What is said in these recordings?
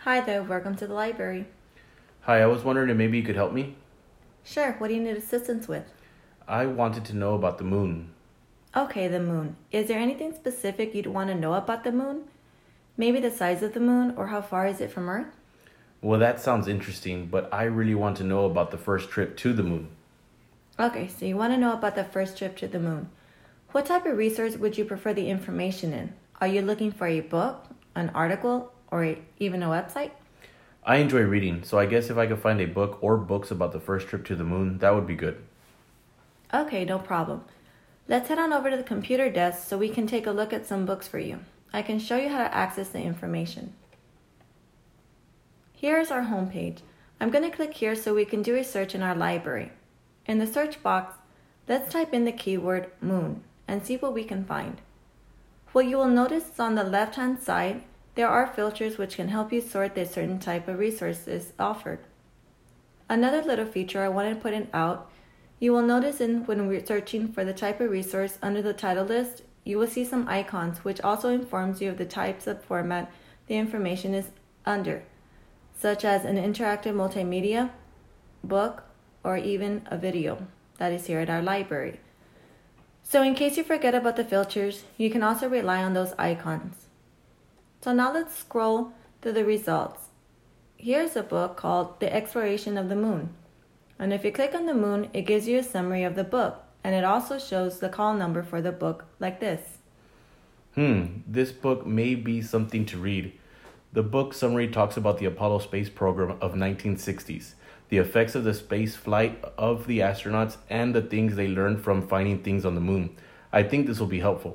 Hi there, welcome to the library. Hi, I was wondering if maybe you could help me. Sure, what do you need assistance with? I wanted to know about the moon. Okay, the moon. Is there anything specific you'd want to know about the moon? Maybe the size of the moon or how far is it from Earth? Well, that sounds interesting, but I really want to know about the first trip to the moon. Okay, so you want to know about the first trip to the moon. What type of resource would you prefer the information in? Are you looking for a book, an article, or even a website? I enjoy reading, so I guess if I could find a book or books about the first trip to the moon, that would be good. Okay, no problem. Let's head on over to the computer desk so we can take a look at some books for you. I can show you how to access the information. Here is our homepage. I'm going to click here so we can do a search in our library. In the search box, let's type in the keyword moon and see what we can find. What you will notice is on the left-hand side, there are filters which can help you sort the certain type of resources offered. Another little feature I want to put out, you will notice when we're searching for the type of resource under the title list, you will see some icons which also informs you of the types of format the information is under, such as an interactive multimedia, book, or even a video that is here at our library. So in case you forget about the filters, you can also rely on those icons. So now let's scroll through the results. Here's a book called The Exploration of the Moon. And if you click on the moon, it gives you a summary of the book. And it also shows the call number for the book like this. This book may be something to read. The book summary talks about the Apollo space program of 1960s, the effects of the space flight of the astronauts, and the things they learned from finding things on the moon. I think this will be helpful.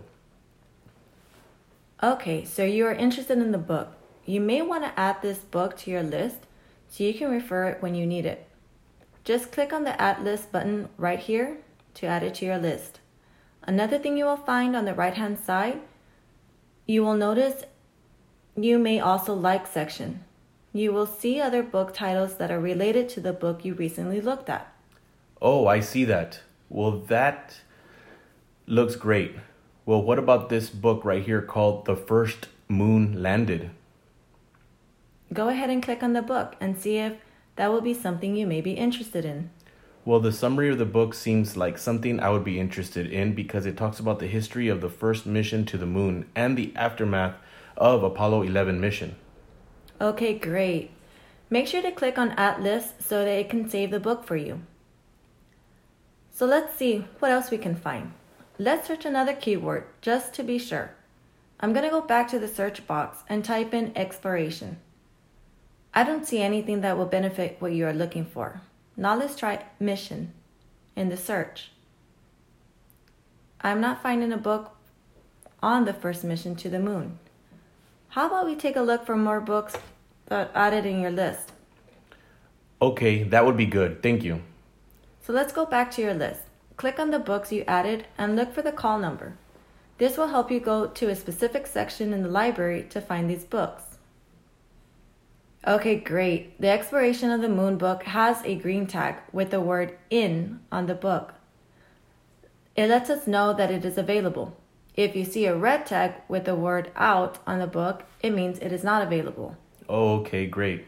Okay, so you are interested in the book. You may want to add this book to your list so you can refer it when you need it. Just click on the Add List button right here to add it to your list. Another thing you will find on the right-hand side, you will notice you may also like section. You will see other book titles that are related to the book you recently looked at. Oh, I see that. Well, that looks great. Well, what about this book right here called The First Moon Landed? Go ahead and click on the book and see if that will be something you may be interested in. Well, the summary of the book seems like something I would be interested in because it talks about the history of the first mission to the moon and the aftermath of Apollo 11 mission. Okay, great. Make sure to click on Add List so that it can save the book for you. So let's see what else we can find. Let's search another keyword just to be sure. I'm going to go back to the search box and type in exploration. I don't see anything that will benefit what you are looking for. Now let's try mission in the search. I'm not finding a book on the first mission to the moon. How about we take a look for more books that are added in your list? Okay, that would be good. Thank you. So let's go back to your list. Click on the books you added and look for the call number. This will help you go to a specific section in the library to find these books. Okay, great. The Exploration of the Moon book has a green tag with the word in on the book. It lets us know that it is available. If you see a red tag with the word out on the book, it means it is not available. Oh, okay, great.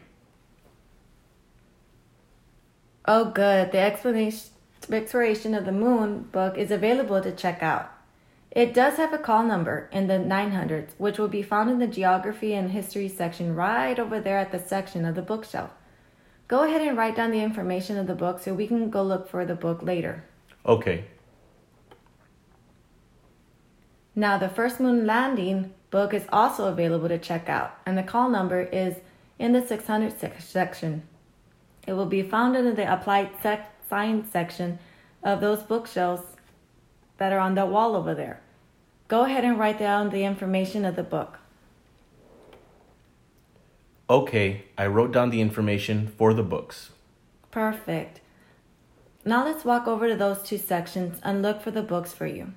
Oh, good. The Exploration of the Moon book is available to check out. It does have a call number in the 900s, which will be found in the geography and history section right over there at the section of the bookshelf. Go ahead and write down the information of the book so we can go look for the book later. Okay. Now, the First Moon Landing book is also available to check out, and the call number is in the 600 section. It will be found in the applied science section of those bookshelves that are on the wall over there. Go ahead and write down the information of the book. Okay, I wrote down the information for the books. Perfect. Now let's walk over to those two sections and look for the books for you.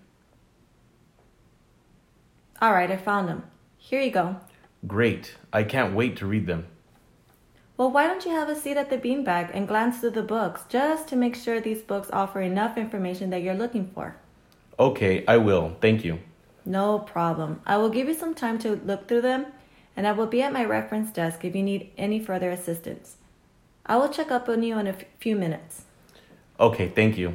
All right, I found them. Here you go. Great. I can't wait to read them. Well, why don't you have a seat at the beanbag and glance through the books just to make sure these books offer enough information that you're looking for? Okay, I will. Thank you. No problem. I will give you some time to look through them, and I will be at my reference desk if you need any further assistance. I will check up on you in a few minutes. Okay, thank you.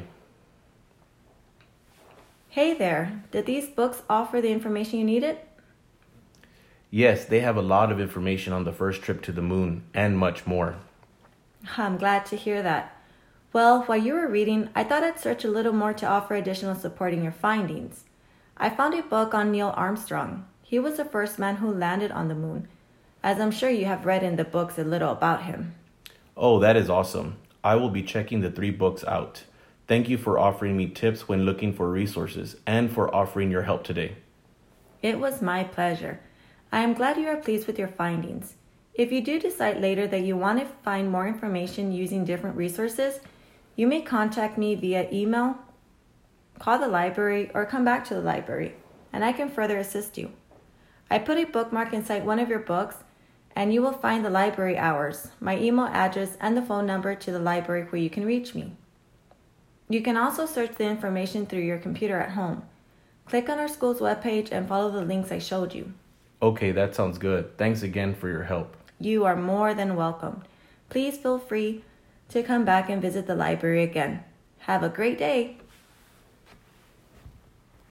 Hey there, did these books offer the information you needed? Yes, they have a lot of information on the first trip to the moon and much more. I'm glad to hear that. Well, while you were reading, I thought I'd search a little more to offer additional support in your findings. I found a book on Neil Armstrong. He was the first man who landed on the moon, as I'm sure you have read in the books a little about him. Oh, that is awesome. I will be checking the 3 books out. Thank you for offering me tips when looking for resources and for offering your help today. It was my pleasure. I am glad you are pleased with your findings. If you do decide later that you want to find more information using different resources, you may contact me via email, call the library, or come back to the library, and I can further assist you. I put a bookmark inside one of your books, and you will find the library hours, my email address, and the phone number to the library where you can reach me. You can also search the information through your computer at home. Click on our school's webpage and follow the links I showed you. Okay, that sounds good. Thanks again for your help. You are more than welcome. Please feel free to come back and visit the library again. Have a great day.